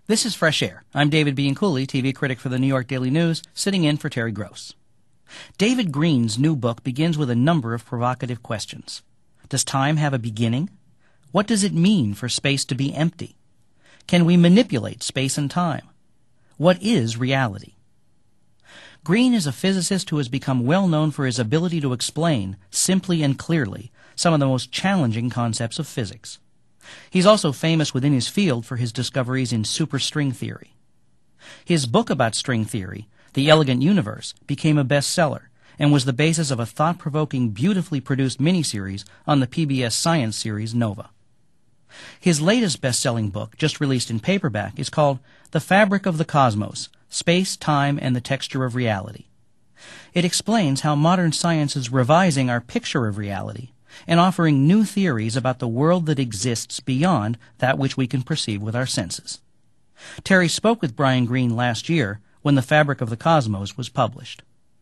This is Fresh Air. I'm David Bianculli, TV critic for the New York Daily News, sitting in for Terry Gross. David Green's new book begins with a number of provocative questions. Does time have a beginning? What does it mean for space to be empty? Can we manipulate space and time? What is reality? Green is a physicist who has become well known for his ability to explain, simply and clearly, some of the most challenging concepts of physics. He's also famous within his field for his discoveries in superstring theory. His book about string theory, The Elegant Universe, became a bestseller and was the basis of a thought-provoking, beautifully produced miniseries on the PBS science series Nova. His latest best-selling book, just released in paperback, is called The Fabric of the Cosmos, Space, Time, and the Texture of Reality. It explains how modern science is revising our picture of reality and offering new theories about the world that exists beyond that which we can perceive with our senses. Terry spoke with Brian Greene last year when The Fabric of the Cosmos was published.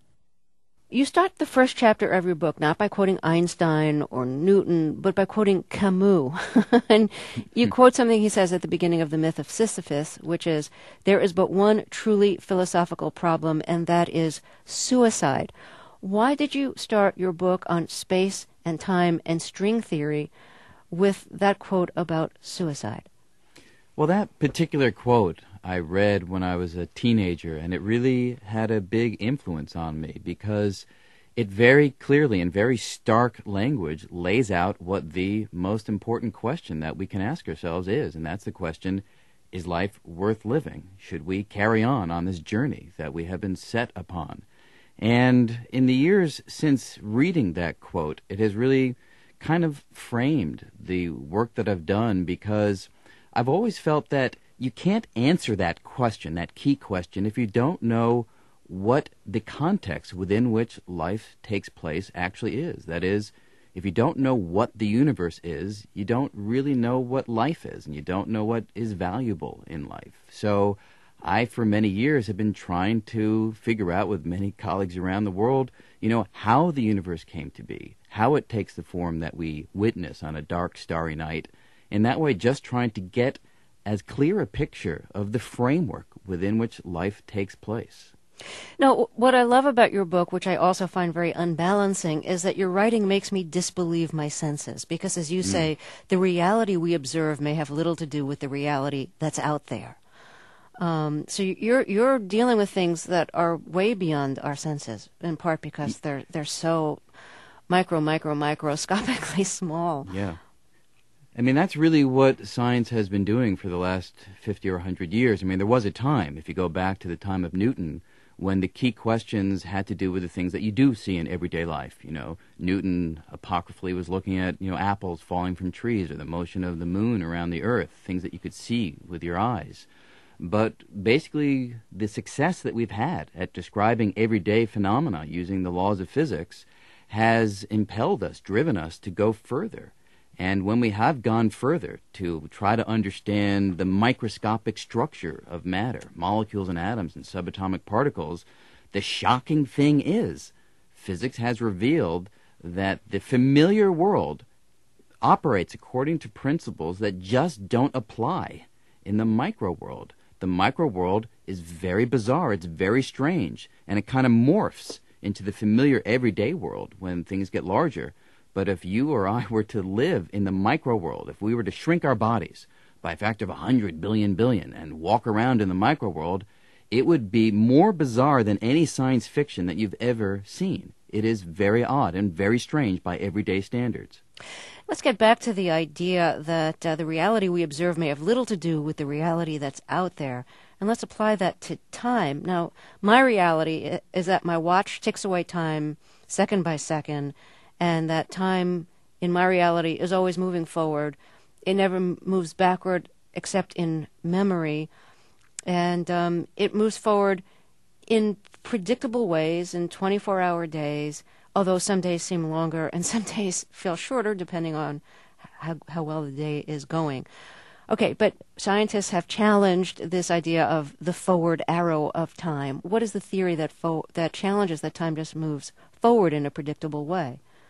You start the first chapter of your book not by quoting Einstein or Newton, but by quoting Camus. And you quote something he says at the beginning of The Myth of Sisyphus, which is, "There is but one truly philosophical problem, and that is suicide." Why did you start your book on space and time and string theory with that quote about suicide? Well, that particular quote I read when I was a teenager, and it really had a big influence on me because it very clearly, in very stark language, lays out what the most important question that we can ask ourselves is, and that's the question, is life worth living? Should we carry on this journey that we have been set upon? And in the years since reading that quote, it has really kind of framed the work that I've done, because I've always felt that you can't answer that question, that key question, if you don't know what the context within which life takes place actually is. That is, if you don't know what the universe is, you don't really know what life is, and you don't know what is valuable in life. So I, for many years, have been trying to figure out with many colleagues around the world, how the universe came to be, how it takes the form that we witness on a dark, starry night, and that way just trying to get as clear a picture of the framework within which life takes place. Now, what I love about your book, which I also find very unbalancing, is that your writing makes me disbelieve my senses, because, as you say, the reality we observe may have little to do with the reality that's out there. So you're dealing with things that are way beyond our senses, in part because they're so microscopically small. Yeah. I mean, that's really what science has been doing for the last 50 or 100 years. I mean, there was a time, if you go back to the time of Newton, when the key questions had to do with the things that you do see in everyday life. Newton apocryphally was looking at, apples falling from trees, or the motion of the moon around the earth, things that you could see with your eyes. But basically, the success that we've had at describing everyday phenomena using the laws of physics has impelled us, driven us to go further. And when we have gone further to try to understand the microscopic structure of matter, molecules and atoms and subatomic particles, the shocking thing is physics has revealed that the familiar world operates according to principles that just don't apply in the micro world. The micro world is very bizarre, it's very strange, and it kind of morphs into the familiar everyday world when things get larger. But if you or I were to live in the micro world, if we were to shrink our bodies by a factor of 100 billion and walk around in the micro world, it would be more bizarre than any science fiction that you've ever seen. It is very odd and very strange by everyday standards. Let's get back to the idea that the reality we observe may have little to do with the reality that's out there. And let's apply that to time. Now, my reality is that my watch ticks away time second by second, and that time in my reality is always moving forward. It never moves backward except in memory. And it moves forward in predictable ways, in 24-hour days, although some days seem longer and some days feel shorter depending on how well the day is going. Okay, but scientists have challenged this idea of the forward arrow of time. What is the theory that challenges that time just moves forward in a predictable way?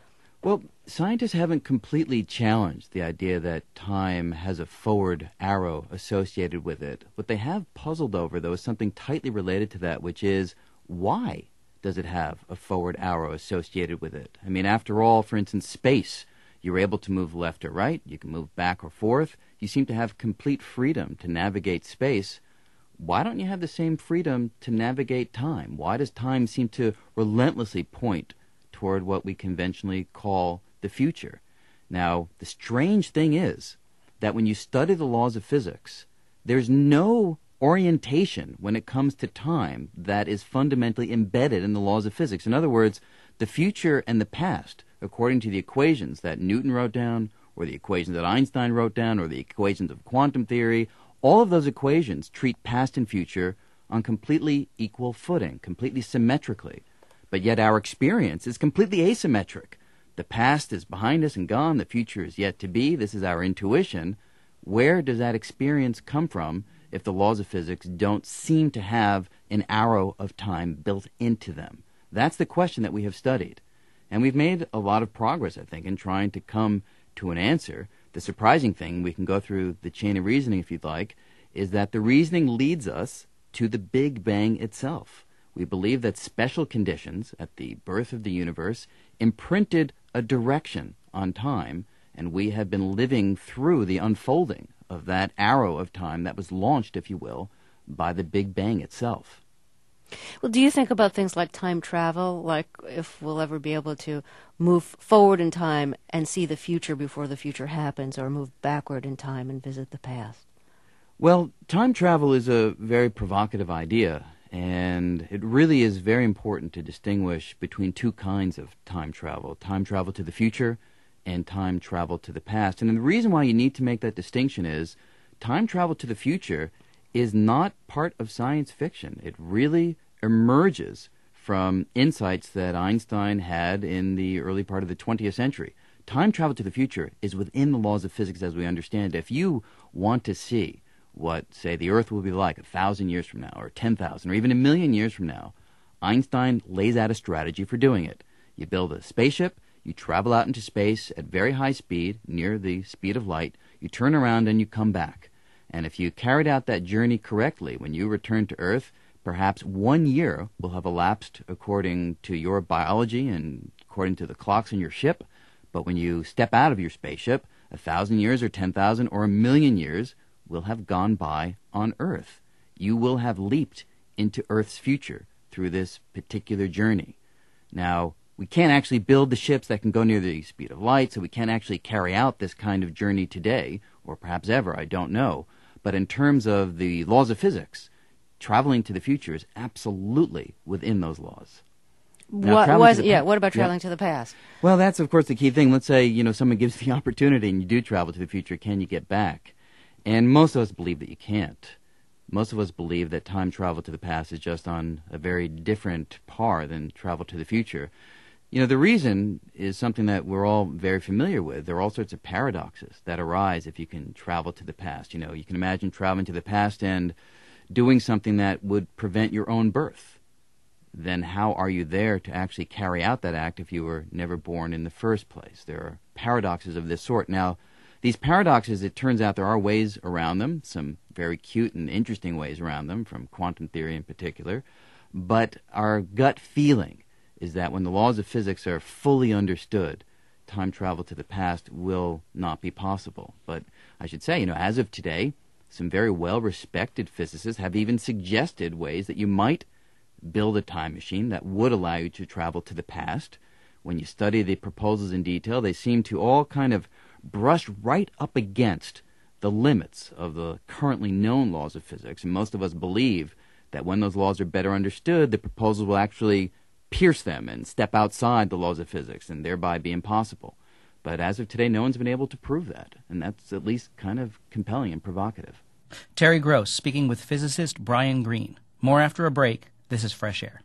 Well, scientists haven't completely challenged the idea that time has a forward arrow associated with it. What they have puzzled over, though, is something tightly related to that, which is why does it have a forward arrow associated with it? I mean, after all, for instance, space, you're able to move left or right, you can move back or forth, you seem to have complete freedom to navigate space. Why don't you have the same freedom to navigate time? Why does time seem to relentlessly point toward what we conventionally call the future? Now, the strange thing is that when you study the laws of physics, there's no orientation when it comes to time that is fundamentally embedded in the laws of physics. In other words, the future and the past, according to the equations that Newton wrote down, or the equations that Einstein wrote down, or the equations of quantum theory, all of those equations treat past and future on completely equal footing, completely symmetrically. But yet our experience is completely asymmetric. The past is behind us and gone. The future is yet to be. This is our intuition. Where does that experience come from if the laws of physics don't seem to have an arrow of time built into them? That's the question that we have studied. And we've made a lot of progress, I think, in trying to come to an answer. The surprising thing, we can go through the chain of reasoning if you'd like, is that the reasoning leads us to the Big Bang itself. We believe that special conditions at the birth of the universe imprinted a direction on time, and we have been living through the unfolding of that arrow of time that was launched, if you will, by the Big Bang itself. Well, do you think about things like time travel, like if we'll ever be able to move forward in time and see the future before the future happens, or move backward in time and visit the past? Well, time travel is a very provocative idea, and it really is very important to distinguish between two kinds of time travel to the future and time travel to the past. And the reason why you need to make that distinction is time travel to the future is not part of science fiction. It really emerges from insights that Einstein had in the early part of the 20th century. Time travel to the future is within the laws of physics as we understand it. If you want to see what, say, the Earth will be like 1,000 years from now, or 10,000, or even 1,000,000 years from now, Einstein lays out a strategy for doing it. You build a spaceship, you travel out into space at very high speed, near the speed of light, you turn around and you come back. And if you carried out that journey correctly, when you return to Earth, perhaps 1 year will have elapsed according to your biology and according to the clocks in your ship. But when you step out of your spaceship, 1,000 years or 10,000 or 1,000,000 years will have gone by on Earth. You will have leaped into Earth's future through this particular journey. Now, we can't actually build the ships that can go near the speed of light, so we can't actually carry out this kind of journey today, or perhaps ever, I don't know. But in terms of the laws of physics, traveling to the future is absolutely within those laws. What about traveling to the past? Well, that's, of course, the key thing. Let's say, someone gives the opportunity and you do travel to the future. Can you get back? And most of us believe that you can't. Most of us believe that time travel to the past is just on a very different par than travel to the future. The reason is something that we're all very familiar with. There are all sorts of paradoxes that arise if you can travel to the past. You can imagine traveling to the past and doing something that would prevent your own birth. Then how are you there to actually carry out that act if you were never born in the first place? There are paradoxes of this sort. Now, these paradoxes, it turns out there are ways around them, some very cute and interesting ways around them, from quantum theory in particular. But our gut feeling is that when the laws of physics are fully understood, time travel to the past will not be possible. But I should say, as of today, some very well-respected physicists have even suggested ways that you might build a time machine that would allow you to travel to the past. When you study the proposals in detail, they seem to all kind of brush right up against the limits of the currently known laws of physics. And most of us believe that when those laws are better understood, the proposals will actually pierce them and step outside the laws of physics and thereby be impossible. But as of today, no one's been able to prove that, and that's at least kind of compelling and provocative. Terry Gross speaking with physicist Brian Greene. More after a break. This is Fresh Air.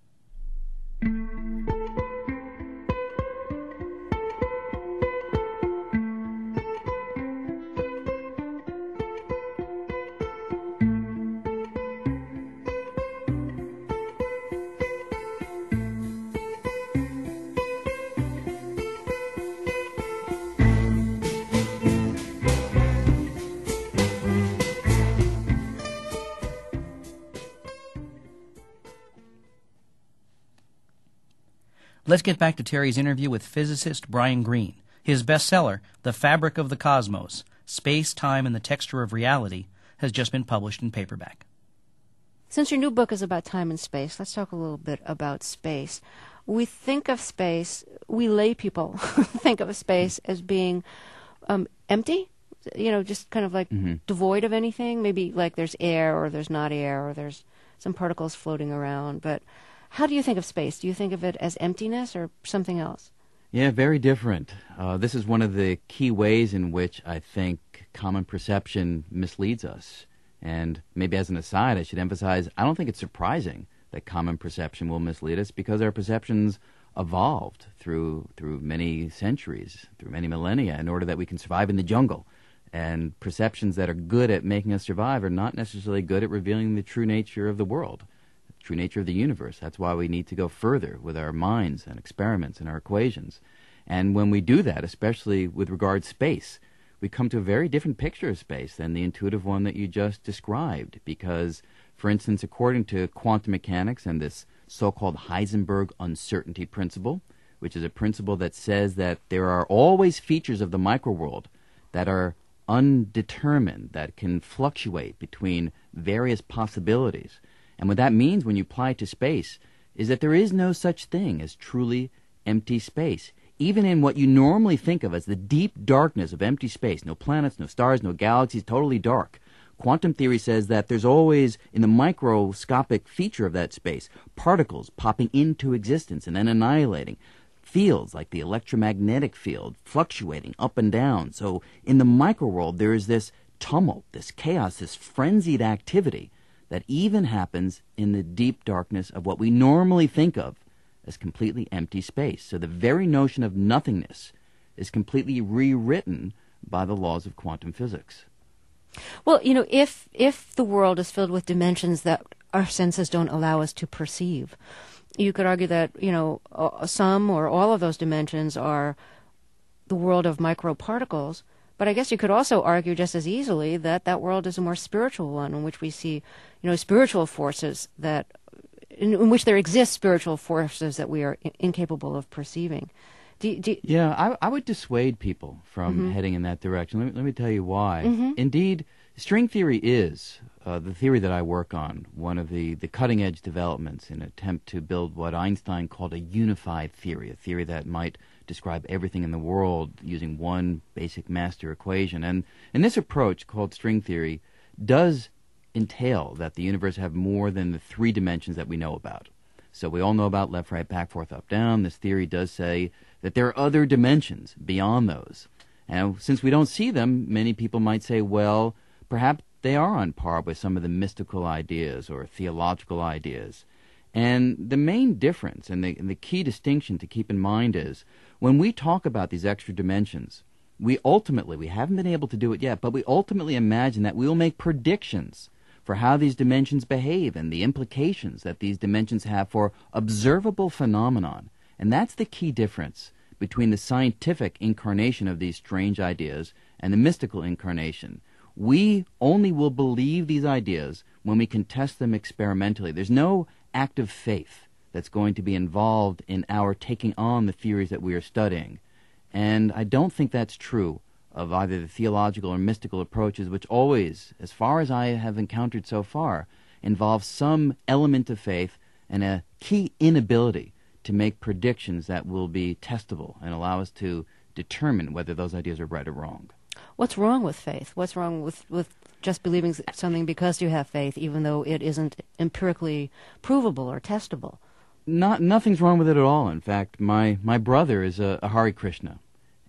Let's get back to Terry's interview with physicist Brian Greene. His bestseller, The Fabric of the Cosmos, Space, Time, and the Texture of Reality, has just been published in paperback. Since your new book is about time and space, let's talk a little bit about space. We think of space, we lay people think of space as being empty, just kind of like devoid of anything. Maybe like there's air or there's not air or there's some particles floating around. But how do you think of space? Do you think of it as emptiness or something else? Yeah, very different. This is one of the key ways in which I think common perception misleads us. And maybe as an aside, I should emphasize, I don't think it's surprising that common perception will mislead us because our perceptions evolved through many centuries, through many millennia, in order that we can survive in the jungle. And perceptions that are good at making us survive are not necessarily good at revealing the true nature of the world, the true nature of the universe. That's why we need to go further with our minds and experiments and our equations. And when we do that, especially with regard to space, we come to a very different picture of space than the intuitive one that you just described. Because, for instance, according to quantum mechanics and this so-called Heisenberg uncertainty principle, which is a principle that says that there are always features of the microworld that are undetermined, that can fluctuate between various possibilities. And what that means when you apply it to space is that there is no such thing as truly empty space. Even in what you normally think of as the deep darkness of empty space, no planets, no stars, no galaxies, totally dark, quantum theory says that there's always, in the microscopic feature of that space, particles popping into existence and then annihilating, fields like the electromagnetic field fluctuating up and down. So in the microworld, there is this tumult, this chaos, this frenzied activity that even happens in the deep darkness of what we normally think of as completely empty space. So the very notion of nothingness is completely rewritten by the laws of quantum physics. Well, if the world is filled with dimensions that our senses don't allow us to perceive, you could argue that, some or all of those dimensions are the world of microparticles. But I guess you could also argue just as easily that that world is a more spiritual one, in which we see, spiritual forces in which there exist spiritual forces that we are incapable of perceiving. Yeah, I would dissuade people from heading in that direction. Let me tell you why. Indeed, string theory is the theory that I work on, one of the cutting-edge developments in an attempt to build what Einstein called a unified theory, a theory that might describe everything in the world using one basic master equation. And this approach, called string theory, does entail that the universe have more than the three dimensions that we know about. So we all know about left, right, back, forth, up, down. This theory does say that there are other dimensions beyond those. And since we don't see them, many people might say, well, perhaps they are on par with some of the mystical ideas or theological ideas. And the main difference and the key distinction to keep in mind is when we talk about these extra dimensions, we haven't been able to do it yet, but we ultimately imagine that we will make predictions for how these dimensions behave and the implications that these dimensions have for observable phenomenon. And that's the key difference between the scientific incarnation of these strange ideas and the mystical incarnation. We only will believe these ideas when we can test them experimentally. There's no active faith that's going to be involved in our taking on the theories that we are studying. And I don't think that's true of either the theological or mystical approaches, which always, as far as I have encountered so far, involve some element of faith and a key inability to make predictions that will be testable and allow us to determine whether those ideas are right or wrong. What's wrong with faith? What's wrong with just believing something because you have faith, even though it isn't empirically provable or testable? Nothing's wrong with it at all. In fact, my brother is a Hare Krishna.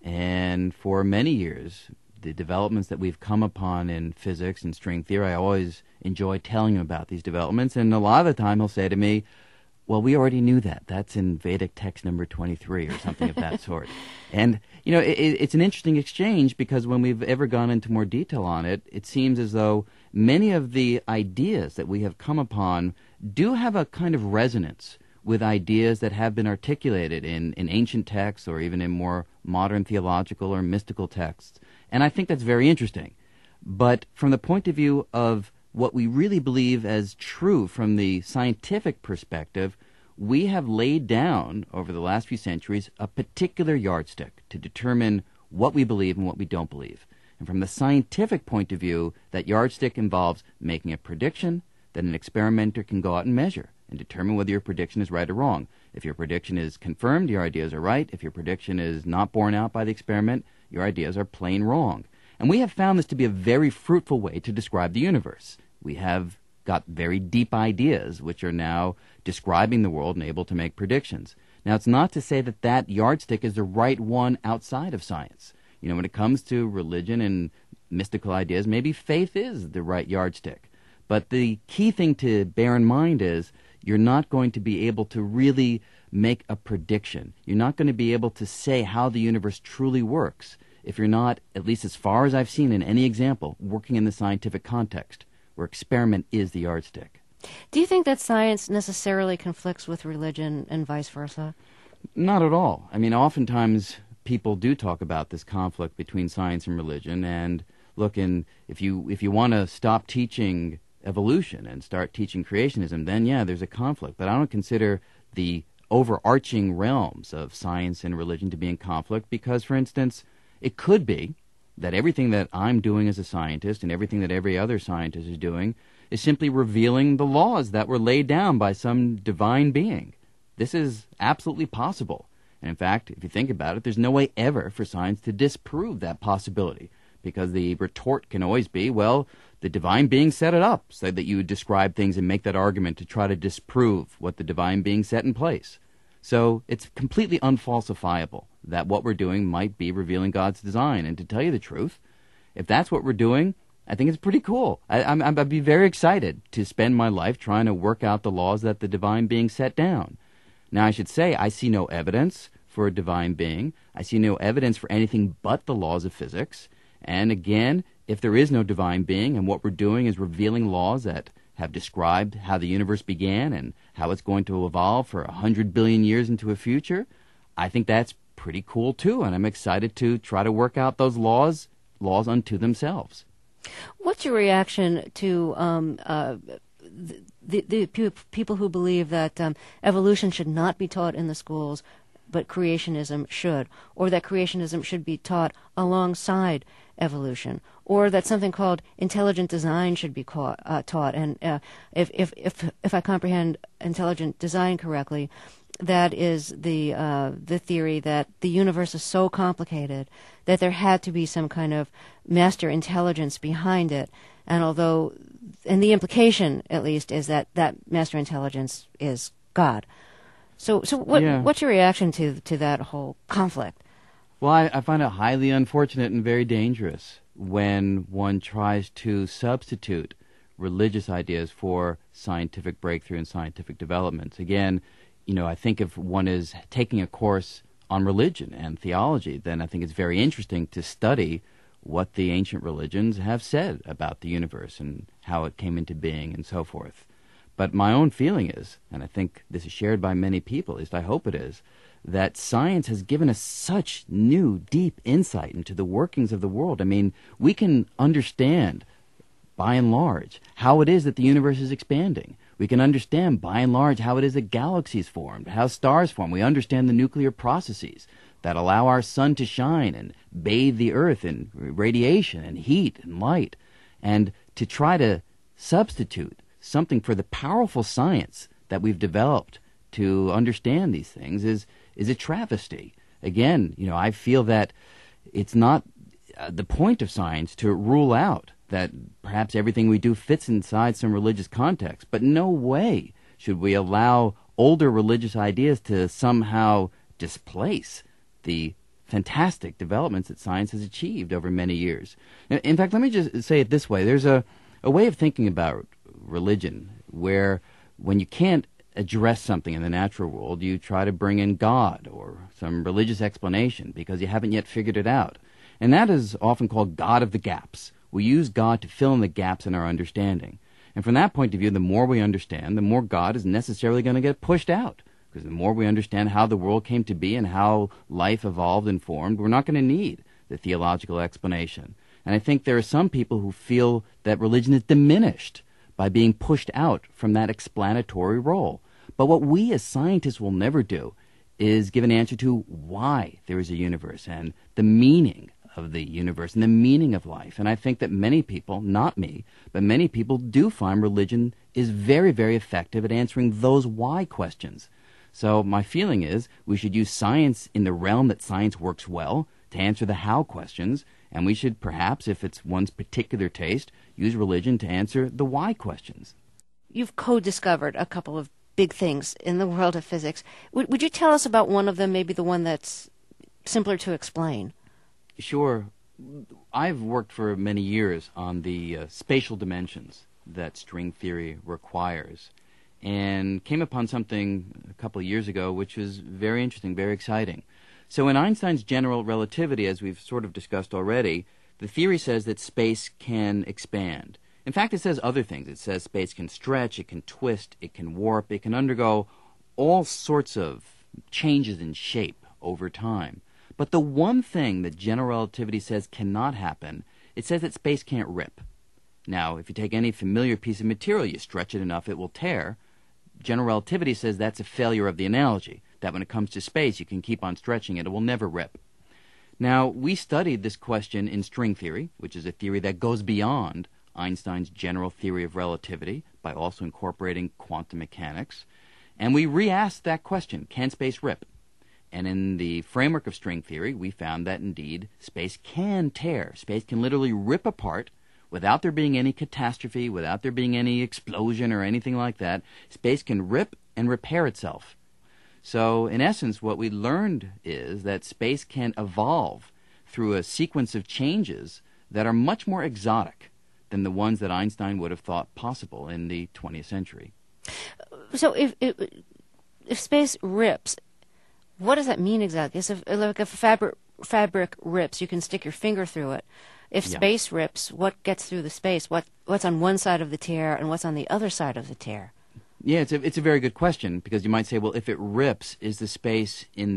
And for many years, the developments that we've come upon in physics and string theory, I always enjoy telling him about these developments. And a lot of the time he'll say to me, well, we already knew that. That's in Vedic text number 23 or something of that sort. And, it's an interesting exchange because when we've ever gone into more detail on it, it seems as though many of the ideas that we have come upon do have a kind of resonance with ideas that have been articulated in ancient texts or even in more modern theological or mystical texts. And I think that's very interesting. But from the point of view of what we really believe as true from the scientific perspective, we have laid down over the last few centuries a particular yardstick to determine what we believe and what we don't believe. And from the scientific point of view, that yardstick involves making a prediction that an experimenter can go out and measure and determine whether your prediction is right or wrong. If your prediction is confirmed, your ideas are right. If your prediction is not borne out by the experiment, your ideas are plain wrong. And we have found this to be a very fruitful way to describe the universe. We have got very deep ideas which are now describing the world and able to make predictions. Now, it's not to say that that yardstick is the right one outside of science. You know, when it comes to religion and mystical ideas, maybe faith is the right yardstick. But the key thing to bear in mind is you're not going to be able to really make a prediction. You're not going to be able to say how the universe truly works if you're not, at least as far as I've seen in any example, working in the scientific context, where experiment is the yardstick. Do you think that science necessarily conflicts with religion and vice versa? Not at all. I mean, oftentimes people do talk about this conflict between science and religion, and look, if you want to stop teaching evolution and start teaching creationism, then yeah, there's a conflict. But I don't consider the overarching realms of science and religion to be in conflict because, for instance, it could be that everything that I'm doing as a scientist and everything that every other scientist is doing is simply revealing the laws that were laid down by some divine being. This is absolutely possible. And in fact, if you think about it, there's no way ever for science to disprove that possibility, because the retort can always be, well, the divine being set it up, so that you would describe things and make that argument to try to disprove what the divine being set in place. So it's completely unfalsifiable that what we're doing might be revealing God's design. And to tell you the truth, if that's what we're doing, I think it's pretty cool. I'd be very excited to spend my life trying to work out the laws that the divine being set down. Now, I should say, I see no evidence for a divine being. I see no evidence for anything but the laws of physics. And again, if there is no divine being and what we're doing is revealing laws that have described how the universe began and how it's going to evolve for 100 billion years into a future, I think that's pretty cool too, and I'm excited to try to work out those laws unto themselves. What's your reaction to the people who believe that evolution should not be taught in the schools, but creationism should, or that creationism should be taught alongside evolution, or that something called intelligent design should be taught? And if I comprehend intelligent design correctly, that is the theory that the universe is so complicated that there had to be some kind of master intelligence behind it, and the implication, at least, is that master intelligence is God. So what's your reaction to that whole conflict? Well, I find it highly unfortunate and very dangerous when one tries to substitute religious ideas for scientific breakthrough and scientific developments. Again, I think if one is taking a course on religion and theology, then I think it's very interesting to study what the ancient religions have said about the universe and how it came into being and so forth. But my own feeling is, and I think this is shared by many people, at least I hope it is, that science has given us such new, deep insight into the workings of the world. I mean, we can understand, by and large, how it is that the universe is expanding. We can understand, by and large, how it is that galaxies formed, how stars form. We understand the nuclear processes that allow our sun to shine and bathe the earth in radiation and heat and light. And to try to substitute something for the powerful science that we've developed to understand these things is a travesty. Again, I feel that it's not the point of science to rule out that perhaps everything we do fits inside some religious context, but no way should we allow older religious ideas to somehow displace the fantastic developments that science has achieved over many years. In fact, let me just say it this way. There's a way of thinking about religion where when you can't address something in the natural world, you try to bring in God or some religious explanation because you haven't yet figured it out. And that is often called God of the gaps. We use God to fill in the gaps in our understanding. And from that point of view, the more we understand, the more God is necessarily going to get pushed out. Because the more we understand how the world came to be and how life evolved and formed, we're not going to need the theological explanation. And I think there are some people who feel that religion is diminished by being pushed out from that explanatory role. But what we as scientists will never do is give an answer to why there is a universe and the meaning of the universe and the meaning of life. And I think that many people, not me, but many people do find religion is very, very effective at answering those why questions. So my feeling is we should use science in the realm that science works well to answer the how questions, and we should perhaps, if it's one's particular taste, use religion to answer the why questions. You've co-discovered a couple of big things in the world of physics. Would you tell us about one of them, maybe the one that's simpler to explain? Sure. I've worked for many years on the spatial dimensions that string theory requires, and came upon something a couple of years ago which was very interesting, very exciting. So in Einstein's general relativity, as we've sort of discussed already, the theory says that space can expand. In fact, it says other things. It says space can stretch, it can twist, it can warp, it can undergo all sorts of changes in shape over time. But the one thing that general relativity says cannot happen, it says that space can't rip. Now, if you take any familiar piece of material, you stretch it enough, it will tear. General relativity says that's a failure of the analogy, that when it comes to space, you can keep on stretching it, it will never rip. Now, we studied this question in string theory, which is a theory that goes beyond Einstein's general theory of relativity by also incorporating quantum mechanics, and we re-asked that question, can space rip? And in the framework of string theory, we found that indeed space can tear. Space can literally rip apart without there being any catastrophe, without there being any explosion or anything like that. Space can rip and repair itself. So, in essence, what we learned is that space can evolve through a sequence of changes that are much more exotic than the ones that Einstein would have thought possible in the 20th century. So if space rips, what does that mean exactly? So if a fabric rips, you can stick your finger through it. If space rips, what gets through the space? What's on one side of the tear and what's on the other side of the tear? Yeah, it's a very good question, because you might say, well, if it rips, is the space in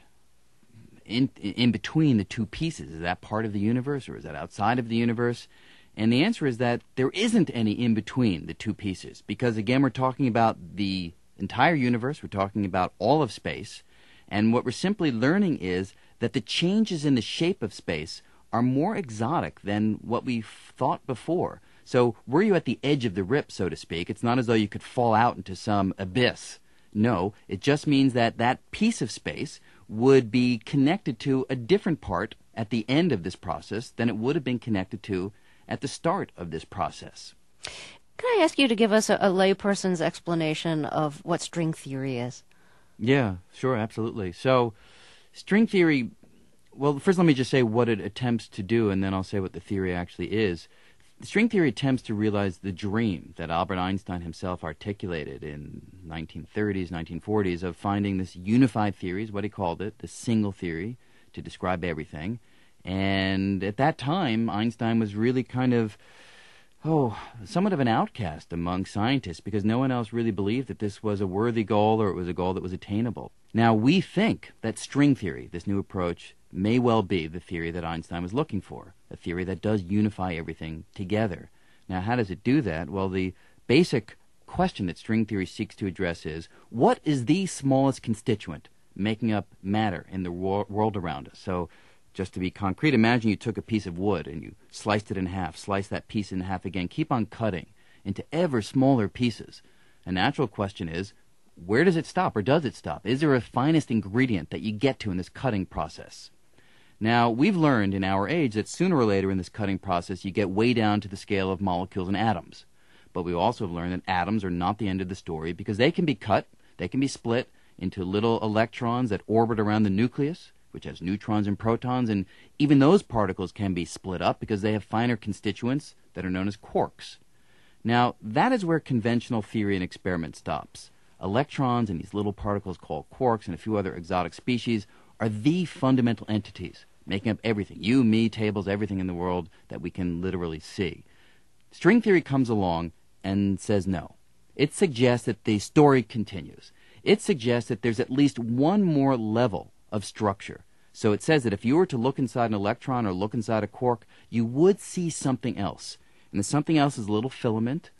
between the two pieces? Is that part of the universe or is that outside of the universe? And the answer is that there isn't any in between the two pieces, because again, we're talking about the entire universe, we're talking about all of space, and what we're simply learning is that the changes in the shape of space are more exotic than what we thought before. So were you at the edge of the rip, so to speak, it's not as though you could fall out into some abyss. No, it just means that that piece of space would be connected to a different part at the end of this process than it would have been connected to at the start of this process. Can I ask you to give us a layperson's explanation of what string theory is? Yeah, sure, absolutely. So string theory, well, first let me just say what it attempts to do, and then I'll say what the theory actually is. String theory attempts to realize the dream that Albert Einstein himself articulated in 1930s, 1940s of finding this unified theory, is what he called it, the single theory, to describe everything. And at that time, Einstein was really kind of, somewhat of an outcast among scientists, because no one else really believed that this was a worthy goal or it was a goal that was attainable. Now, we think that string theory, this new approach, may well be the theory that Einstein was looking for, a theory that does unify everything together. Now, how does it do that? Well, the basic question that string theory seeks to address is, what is the smallest constituent making up matter in the world around us? So, just to be concrete, imagine you took a piece of wood and you sliced it in half, sliced that piece in half again, keep on cutting into ever smaller pieces. A natural question is, where does it stop, or does it stop? Is there a finest ingredient that you get to in this cutting process? Now, we've learned in our age that sooner or later in this cutting process you get way down to the scale of molecules and atoms. But we also have learned that atoms are not the end of the story, because they can be cut, they can be split into little electrons that orbit around the nucleus, which has neutrons and protons, and even those particles can be split up because they have finer constituents that are known as quarks. Now, that is where conventional theory and experiment stops. Electrons and these little particles called quarks and a few other exotic species are the fundamental entities making up everything. You, me, tables, everything in the world that we can literally see. String theory comes along and says no. It suggests that the story continues. It suggests that there's at least one more level of structure. So it says that if you were to look inside an electron or look inside a quark, you would see something else. And the something else is a little filament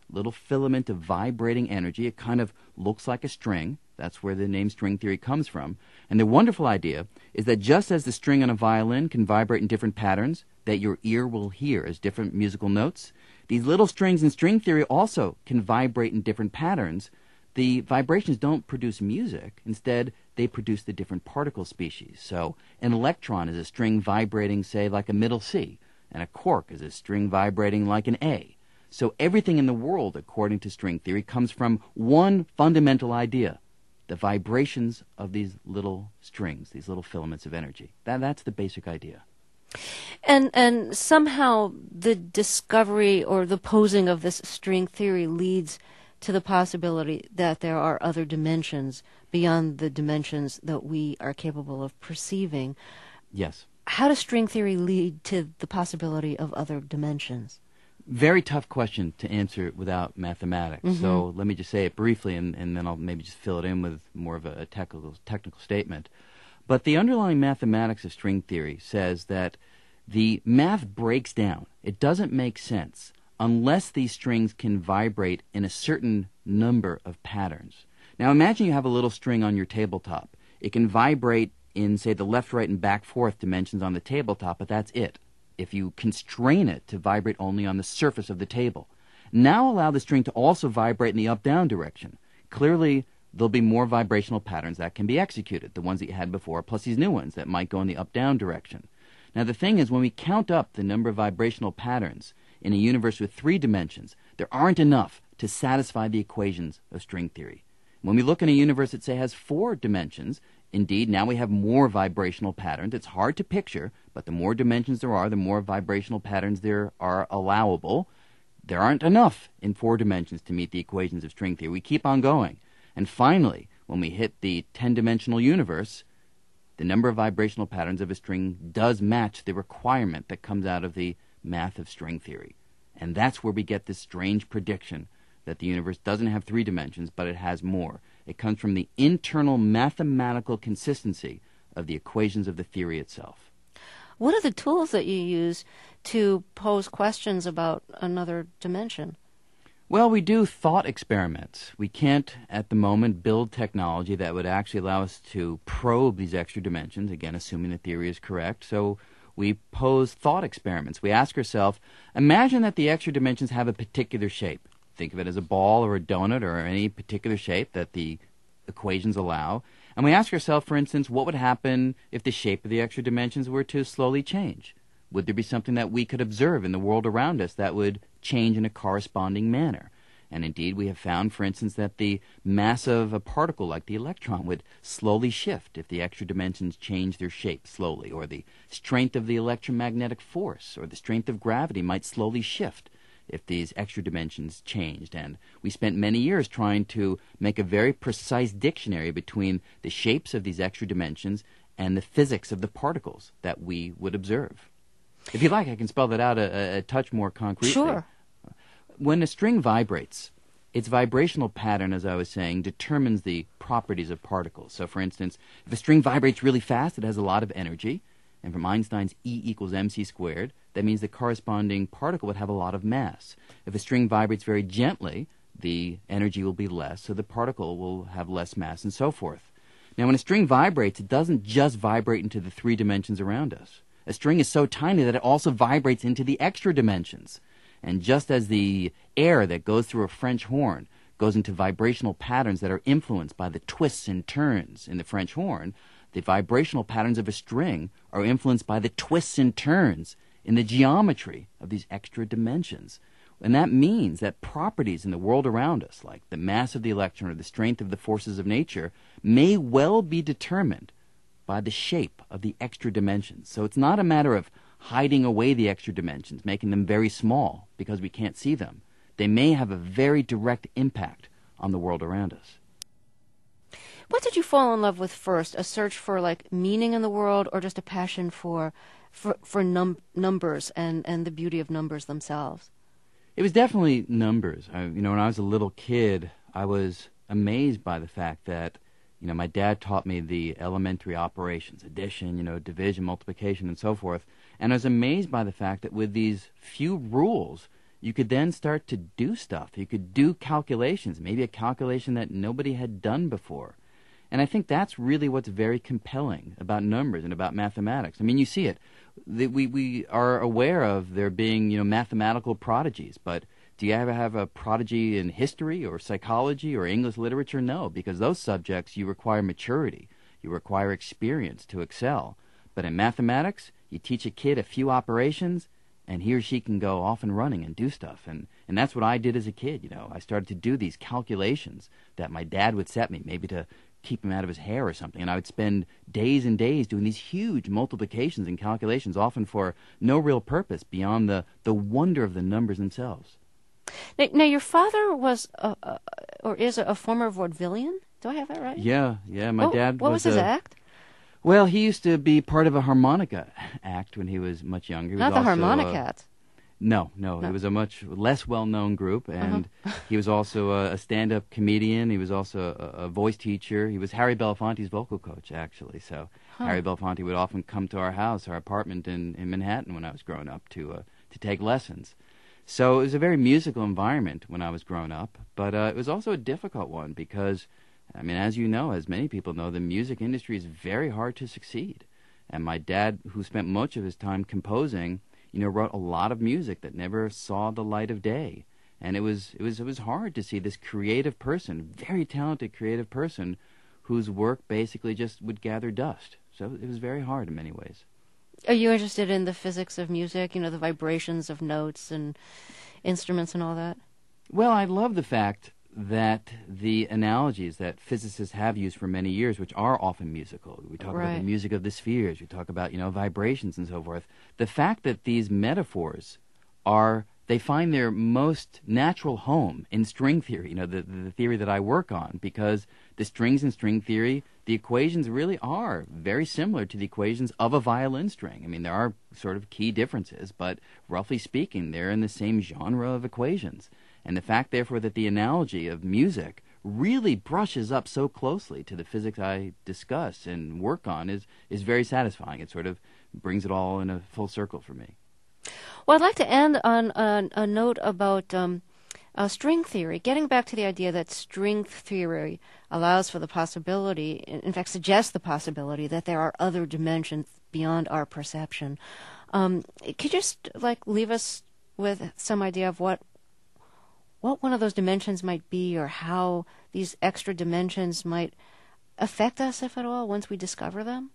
little filament of vibrating energy. It kind of looks like a string. That's where the name string theory comes from. And the wonderful idea is that just as the string on a violin can vibrate in different patterns that your ear will hear as different musical notes, these little strings in string theory also can vibrate in different patterns. The vibrations don't produce music. Instead, they produce the different particle species. So an electron is a string vibrating, say, like a middle C, and a quark is a string vibrating like an A. So everything in the world, according to string theory, comes from one fundamental idea: the vibrations of these little strings, these little filaments of energy. That's the basic idea. And somehow the discovery or the posing of this string theory leads to the possibility that there are other dimensions beyond the dimensions that we are capable of perceiving. Yes. How does string theory lead to the possibility of other dimensions? Very tough question to answer without mathematics. Mm-hmm. So let me just say it briefly, and then I'll maybe just fill it in with more of a technical statement. But the underlying mathematics of string theory says that the math breaks down. It doesn't make sense unless these strings can vibrate in a certain number of patterns. Now imagine you have a little string on your tabletop. It can vibrate in, say, the left, right, and back, fourth dimensions on the tabletop, but that's it. If you constrain it to vibrate only on the surface of the table. Now allow the string to also vibrate in the up-down direction. Clearly, there'll be more vibrational patterns that can be executed, the ones that you had before, plus these new ones that might go in the up-down direction. Now the thing is, when we count up the number of vibrational patterns in a universe with 3 dimensions, there aren't enough to satisfy the equations of string theory. When we look in a universe that, say, has 4 dimensions, indeed, now we have more vibrational patterns. It's hard to picture, but the more dimensions there are, the more vibrational patterns there are allowable. There aren't enough in 4 dimensions to meet the equations of string theory. We keep on going. And finally, when we hit the 10-dimensional universe, the number of vibrational patterns of a string does match the requirement that comes out of the math of string theory. And that's where we get this strange prediction that the universe doesn't have 3 dimensions, but it has more. It comes from the internal mathematical consistency of the equations of the theory itself. What are the tools that you use to pose questions about another dimension? Well, we do thought experiments. We can't, at the moment, build technology that would actually allow us to probe these extra dimensions, again, assuming the theory is correct. So we pose thought experiments. We ask ourselves, imagine that the extra dimensions have a particular shape. Think of it as a ball or a donut or any particular shape that the equations allow. And we ask ourselves, for instance, what would happen if the shape of the extra dimensions were to slowly change? Would there be something that we could observe in the world around us that would change in a corresponding manner? And indeed, we have found, for instance, that the mass of a particle like the electron would slowly shift if the extra dimensions change their shape slowly, or the strength of the electromagnetic force or the strength of gravity might slowly shift if these extra dimensions changed. And we spent many years trying to make a very precise dictionary between the shapes of these extra dimensions and the physics of the particles that we would observe. If you like, I can spell that out a touch more concretely. Sure. When a string vibrates, its vibrational pattern, as I was saying, determines the properties of particles. So, for instance, if a string vibrates really fast, it has a lot of energy. And from Einstein's E equals mc squared, that means the corresponding particle would have a lot of mass. If a string vibrates very gently, the energy will be less, so the particle will have less mass, and so forth. Now, when a string vibrates, it doesn't just vibrate into the 3 dimensions around us. A string is so tiny that it also vibrates into the extra dimensions. And just as the air that goes through a French horn goes into vibrational patterns that are influenced by the twists and turns in the French horn, the vibrational patterns of a string are influenced by the twists and turns in the geometry of these extra dimensions. And that means that properties in the world around us, like the mass of the electron or the strength of the forces of nature, may well be determined by the shape of the extra dimensions. So it's not a matter of hiding away the extra dimensions, making them very small because we can't see them. They may have a very direct impact on the world around us. What did you fall in love with first? A search for like meaning in the world, or just a passion for numbers and the beauty of numbers themselves? It was definitely numbers. When I was a little kid, I was amazed by the fact that my dad taught me the elementary operations, addition, division, multiplication, and so forth. And I was amazed by the fact that with these few rules, you could then start to do stuff. You could do calculations, maybe a calculation that nobody had done before. And I think that's really what's very compelling about numbers and about mathematics. I mean, you see it. We are aware of there being, mathematical prodigies, but do you ever have a prodigy in history or psychology or English literature? No, because those subjects you require maturity. You require experience to excel. But in mathematics, you teach a kid a few operations, and he or she can go off and running and do stuff. And that's what I did as a kid. I started to do these calculations that my dad would set me, maybe to keep him out of his hair or something. And I would spend days and days doing these huge multiplications and calculations, often for no real purpose beyond the wonder of the numbers themselves. Now your father was or is a former vaudevillian? Do I have that right? Yeah. My dad What was his act? Well, he used to be part of a harmonica act when he was much younger. He Not was the also, Harmonicats. No. It was a much less well-known group, and he was also a stand-up comedian. He was also a voice teacher. He was Harry Belafonte's vocal coach, actually. So Harry Belafonte would often come to our house, our apartment in Manhattan when I was growing up to take lessons. So it was a very musical environment when I was growing up, but it was also a difficult one because, I mean, as you know, as many people know, the music industry is very hard to succeed. And my dad, who spent much of his time composing, wrote a lot of music that never saw the light of day. And it was hard to see this creative person, very talented creative person, whose work basically just would gather dust. So it was very hard in many ways. Are you interested in the physics of music, the vibrations of notes and instruments and all that? Well, I love the fact that the analogies that physicists have used for many years, which are often musical, we talk about the music of the spheres, we talk about, vibrations and so forth, the fact that these metaphors they find their most natural home in string theory, the theory that I work on, because the strings in string theory, the equations really are very similar to the equations of a violin string. I mean, there are sort of key differences, but roughly speaking, they're in the same genre of equations. And the fact, therefore, that the analogy of music really brushes up so closely to the physics I discuss and work on is very satisfying. It sort of brings it all in a full circle for me. Well, I'd like to end on a note about string theory, getting back to the idea that string theory allows for the possibility, in fact suggests the possibility, that there are other dimensions beyond our perception. Could you just leave us with some idea of what one of those dimensions might be, or how these extra dimensions might affect us, if at all, once we discover them?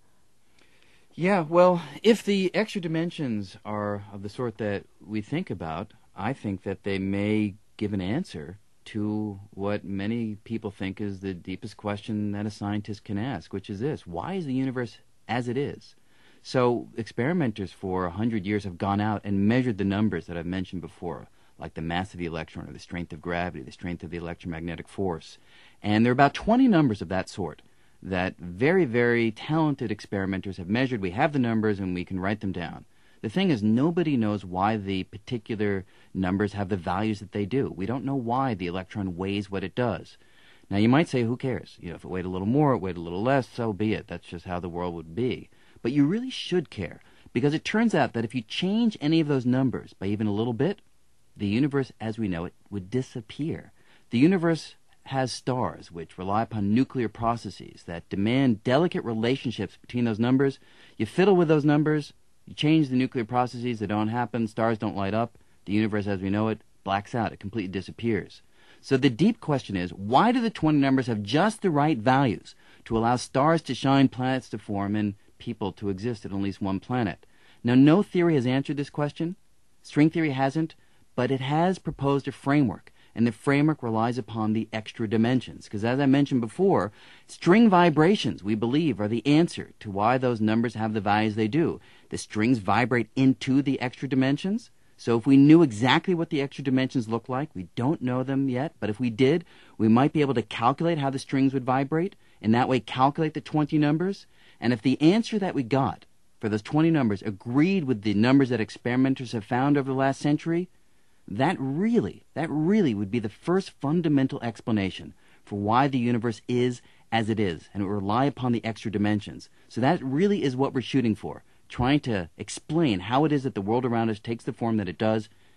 Yeah, well, if the extra dimensions are of the sort that we think about, I think that they may give an answer to what many people think is the deepest question that a scientist can ask, which is this: why is the universe as it is? So experimenters for 100 years have gone out and measured the numbers that I've mentioned before, like the mass of the electron, or the strength of gravity, the strength of the electromagnetic force. And there are about 20 numbers of that sort that very, very talented experimenters have measured. We have the numbers and we can write them down. The thing is, nobody knows why the particular numbers have the values that they do. We don't know why the electron weighs what it does. Now, you might say, who cares? If it weighed a little more, it weighed a little less, so be it. That's just how the world would be. But you really should care, because it turns out that if you change any of those numbers by even a little bit, the universe as we know it would disappear. The universe has stars which rely upon nuclear processes that demand delicate relationships between those numbers. You fiddle with those numbers, you change the nuclear processes, they don't happen, stars don't light up, the universe as we know it blacks out, it completely disappears. So the deep question is, why do the 20 numbers have just the right values to allow stars to shine, planets to form, and people to exist at least one planet? Now, no theory has answered this question. String theory hasn't, but it has proposed a framework, and the framework relies upon the extra dimensions. Because as I mentioned before, string vibrations, we believe, are the answer to why those numbers have the values they do. The strings vibrate into the extra dimensions. So if we knew exactly what the extra dimensions look like, we don't know them yet, but if we did, we might be able to calculate how the strings would vibrate, and that way calculate the 20 numbers. And if the answer that we got for those 20 numbers agreed with the numbers that experimenters have found over the last century, that really would be the first fundamental explanation for why the universe is as it is, and it would rely upon the extra dimensions. So that really is what we're shooting for, trying to explain how it is that the world around us takes the form that it does,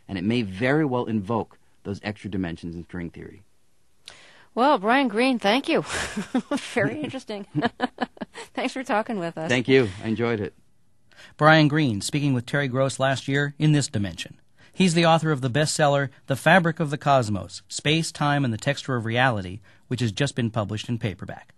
and it may very well invoke those extra dimensions in string theory. Well, Brian Greene, thank you. Very interesting. Thanks for talking with us. Thank you. I enjoyed it. Brian Greene speaking with Terry Gross last year in this dimension. He's the author of the bestseller The Fabric of the Cosmos, Space, Time, and the Texture of Reality, which has just been published in paperback.